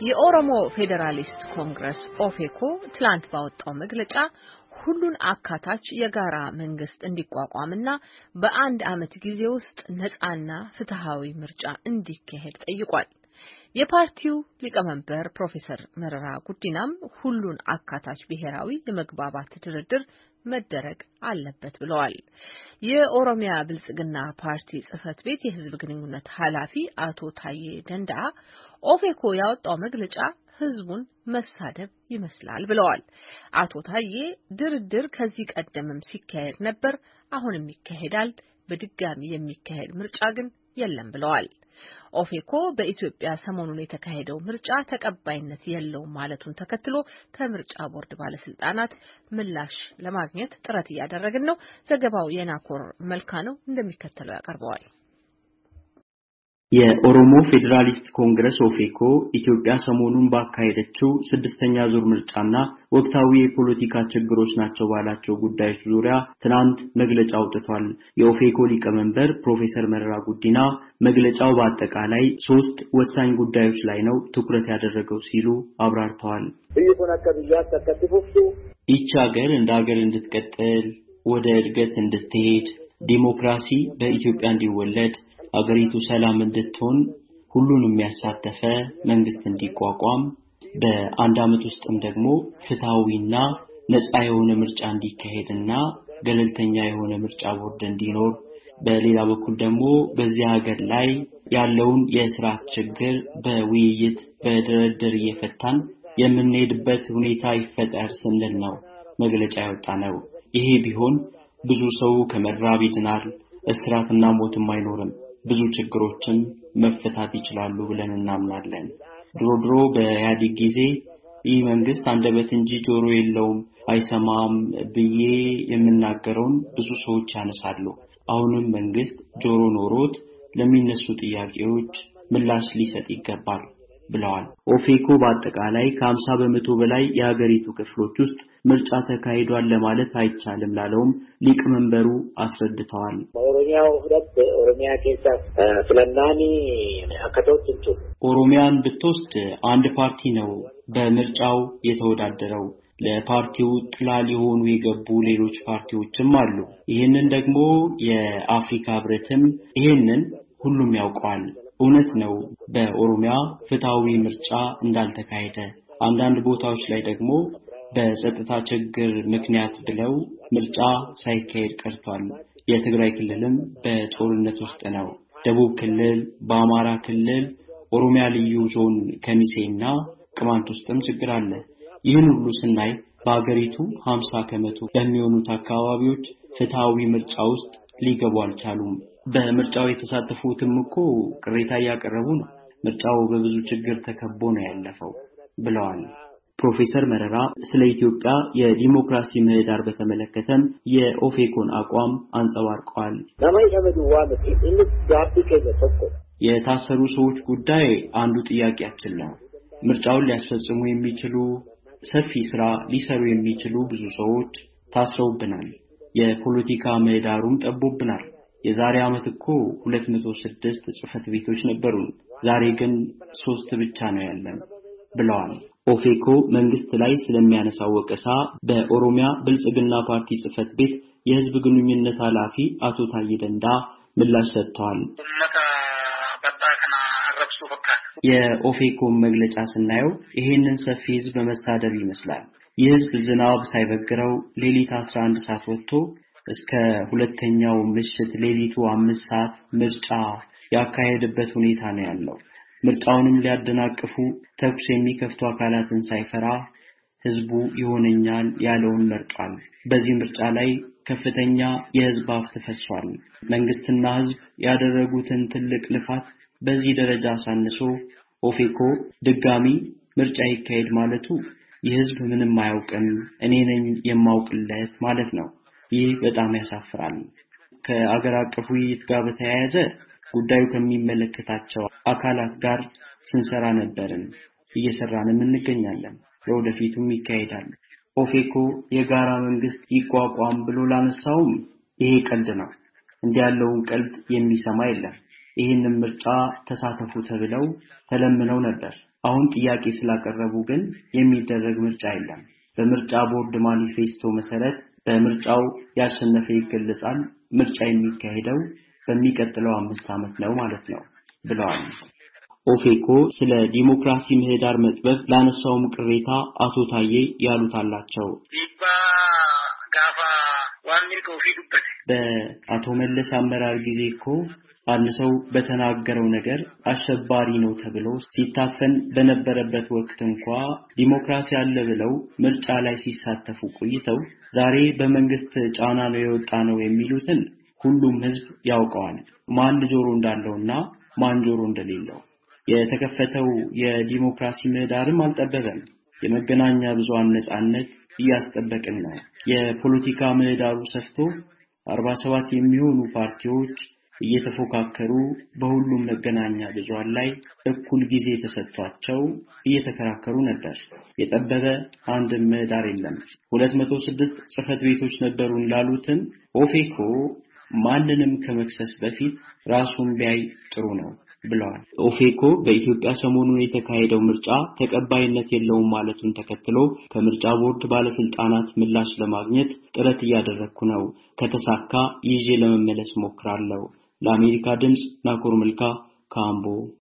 የኦሮሞ ፌዴራሊስት ኮንግረስ ኦፌኮ ትላንት ባወጣው መግለጫ ሁሉን አካታች የጋራ መንግስት እንዲቋቋምና በአንድ ዓመት ጊዜ ውስጥ ነፃና ፍትሃዊ ምርጫ እንዲካሄድ ጠይቋል። የፓርቲው ሊቀመንበር ፕሮፌሰር መረራ ጉዲናም ሁሉን አካታች ብሔራዊ የመግባባት ድርድር መደረግ አለበት ብለዋል። የኦሮሚያ ብልጽግና ፓርቲ ጽህፈት ቤት የህዝብ ግንኙነት ኃላፊ አቶ ታዬ ደንደአ ኦፌኮ ያወጣው መግለጫ ህዝቡን መሳደብ ይመስላል ብለዋል። አቶ ታዬ ድርድር ከዚህ ቀደምም ሲካሄድ ነበር፣ አሁንም ይካሄዳል፣ በድጋሚ የሚካሄድ ምርጫ ግን የለም ብለዋል። ኦፌኮ በኢትዮጵያ ሰሞኑን የተካሄደው ምርጫ ተቀባይነት የለውም ማለቱን ተከትሎ ከምርጫ ቦርድ ባለስልጣናት ምላሽ ለማግኘት ጥረት እያደረግን ነው። ዘገባው የናኮር መልካ ነው፣ እንደሚከተለው ያቀርበዋል። የኦሮሞ ፌዴራሊስት ኮንግረስ ኦፌኮ ኢትዮጵያ ሰሞኑን ባካሄደችው ስድስተኛ ዙር ምርጫና ወቅታዊ የፖለቲካ ችግሮች ናቸው ባላቸው ጉዳዮች ዙሪያ ትናንት መግለጫ አውጥቷል። የኦፌኮ ሊቀመንበር ፕሮፌሰር መረራ ጉዲና መግለጫው በአጠቃላይ 3 ወሳኝ ጉዳዮች ላይ ነው ትኩረት ያደረገው ሲሉ አብራርተዋል። ይህች ሀገር እንደ ሀገር እንድትቀጥል፣ ወደ እድገት እንድትሄድ፣ ዲሞክራሲ በኢትዮጵያ እንዲወለድ፣ አገሪቱ ሰላም እንድትሆን ሁሉንም ያሳተፈ መንግስት እንዲቋቋም በአንድ ዓመት ውስጥም ደግሞ ፍትሃዊና ነፃ የሆነ ምርጫ እንዲካሄድና ገለልተኛ የሆነ ምርጫ ቦርድ እንዲኖር በሌላ በኩል ደግሞ በዚህ ሀገር ላይ ያለውን የስርዓት ችግር በውይይት በድርድር እየፈታን የምንሄድበት ሁኔታ ይፈጠር ስንል ነው መግለጫ ያወጣነው። ይሄ ቢሆን ብዙ ሰው ከመራብ ይድናል፣ እስራትና ሞትም አይኖርም፣ ብዙ ችግሮችን መፈታት ይችላሉ ብለን እናምናለን። ድሮ በኢህአዴግ ጊዜ ይህ መንግስት አንደበት እንጂ ጆሮ የለውም አይሰማም ብዬ የምናገረውን ብዙ ሰዎች ያነሳሉ። አሁንም መንግስት ጆሮ ኖሮት ለሚነሱ ጥያቄዎች ምላሽ ሊሰጥ ይገባል ብለዋል። ኦፌኮ በአጠቃላይ ከ50 በመቶ በላይ የሀገሪቱ ክፍሎች ውስጥ ምርጫ ተካሂዷል ለማለት አይቻልም ላለውም ሊቀመንበሩ አስረድተዋል። ኦሮሚያን ብትወስድ አንድ ፓርቲ ነው በምርጫው የተወዳደረው። ለፓርቲው ጥላ ሊሆኑ የገቡ ሌሎች ፓርቲዎችም አሉ። ይህንን ደግሞ የአፍሪካ ህብረትም ይህንን ሁሉም ያውቀዋል። እውነት ነው በኦሮሚያ ፍትሃዊ ምርጫ እንዳልተካሄደ፣ አንዳንድ ቦታዎች ላይ ደግሞ በጸጥታ ችግር ምክንያት ብለው ምርጫ ሳይካሄድ ቀርቷል። የትግራይ ክልልም በጦርነት ውስጥ ነው። ደቡብ ክልል፣ በአማራ ክልል፣ ኦሮሚያ ልዩ ዞን ከሚሴና ቅማንት ውስጥም ችግር አለ። ይህን ሁሉ ስናይ በአገሪቱ 50 ከመቶ በሚሆኑት አካባቢዎች ፍትሃዊ ምርጫ ውስጥ ሊገቡ አልቻሉም። በምርጫው የተሳተፉትም እኮ ቅሬታ ያቀረቡ ነው። ምርጫው በብዙ ችግር ተከቦ ነው ያለፈው ብለዋል። ፕሮፌሰር መረራ ስለ ኢትዮጵያ የዲሞክራሲ ምህዳር በተመለከተም የኦፌኮን አቋም አንጸባርቀዋል። የታሰሩ ሰዎች ጉዳይ አንዱ ጥያቄያችን ነው። ምርጫውን ሊያስፈጽሙ የሚችሉ ሰፊ ስራ ሊሰሩ የሚችሉ ብዙ ሰዎች ታስረውብናል። የፖለቲካ ምህዳሩም ጠቦብናል። የዛሬ ዓመት እኮ 206 ጽህፈት ቤቶች ነበሩን፣ ዛሬ ግን 3 ብቻ ነው ያለን ብለዋል። ኦፌኮ መንግስት ላይ ስለሚያነሳው ወቀሳ በኦሮሚያ ብልጽግና ፓርቲ ጽህፈት ቤት የህዝብ ግንኙነት ኃላፊ አቶ ታዬ ደንደአ ምላሽ ሰጥተዋል። የኦፌኮ መግለጫ ስናየው ይሄንን ሰፊ ህዝብ መሳደብ ይመስላል። የህዝብ ዝናብ ሳይበግረው ሌሊት 11 ሰዓት ወጥቶ እስከ ሁለተኛው ምሽት ሌሊቱ 5 ሰዓት ምርጫ ያካሄደበት ሁኔታ ነው ያለው። ምርጫውንም ሊያደናቅፉ ተኩስ የሚከፍቱ አካላትን ሳይፈራ ህዝቡ ይሆነኛል ያለውን መርጧል። በዚህ ምርጫ ላይ ከፍተኛ የህዝብ ሀብት ፈሷል። መንግስትና ህዝብ ያደረጉትን ትልቅ ልፋት በዚህ ደረጃ ሳንሶ ኦፌኮ ድጋሚ ምርጫ ይካሄድ ማለቱ የህዝብ ምንም አያውቅም እኔ ነኝ የማውቅለት ማለት ነው። ይህ በጣም ያሳፍራል። ከአገር አቀፍ ውይይት ጋር በተያያዘ ጉዳዩ ከሚመለከታቸው አካላት ጋር ስንሰራ ነበርን፣ እየሰራንም እንገኛለን፣ ለወደፊቱም ይካሄዳል። ኦፌኮ የጋራ መንግስት ይቋቋም ብሎ ላነሳውም ይሄ ቀልድ ነው። እንዲያለውን ቀልድ የሚሰማ የለም። ይህንን ምርጫ ተሳተፉ ተብለው ተለምነው ነበር፣ አሁን ጥያቄ ስላቀረቡ ግን የሚደረግ ምርጫ የለም። በምርጫ ቦርድ ማኒፌስቶ መሰረት በምርጫው ያሸነፈ ይገለጻል። ምርጫ የሚካሄደው በሚቀጥለው 5 ዓመት ነው ማለት ነው ብለዋል። ኦፌኮ ስለ ዲሞክራሲ ምህዳር መጥበብ ላነሳው ቅሬታ አቶ ታዬ ያሉት አላቸው። በአቶ መለስ አመራር ጊዜ እኮ አንድ ሰው በተናገረው ነገር አሸባሪ ነው ተብሎ ሲታፈን በነበረበት ወቅት እንኳን ዲሞክራሲ አለ ብለው ምርጫ ላይ ሲሳተፉ ቆይተው ዛሬ በመንግስት ጫና ነው የወጣ ነው የሚሉትን ሁሉም ህዝብ ያውቀዋል። ማን ጆሮ እንዳለውና ማን ጆሮ እንደሌለው። የተከፈተው የዲሞክራሲ ምህዳርም አልጠበበም። የመገናኛ ብዙሃን ነጻነት እያስጠበቅን ነው። የፖለቲካ ምህዳሩ ሰፍቶ 47 የሚሆኑ ፓርቲዎች እየተፎካከሩ በሁሉም መገናኛ ብዙሃን ላይ እኩል ጊዜ ተሰጥቷቸው እየተከራከሩ ነበር። የጠበበ አንድ ምህዳር የለም። 206 ጽህፈት ቤቶች ነበሩን ላሉትን ኦፌኮ ማንንም ከመክሰስ በፊት ራሱን ቢያይ ጥሩ ነው ብለዋል። ኦፌኮ በኢትዮጵያ ሰሞኑን የተካሄደው ምርጫ ተቀባይነት የለውም ማለቱን ተከትሎ ከምርጫ ቦርድ ባለስልጣናት ምላሽ ለማግኘት ጥረት እያደረኩ ነው። ከተሳካ ይዤ ለመመለስ ሞክራለሁ። ለአሜሪካ ድምጽ ናኮር መልካ ካምቦ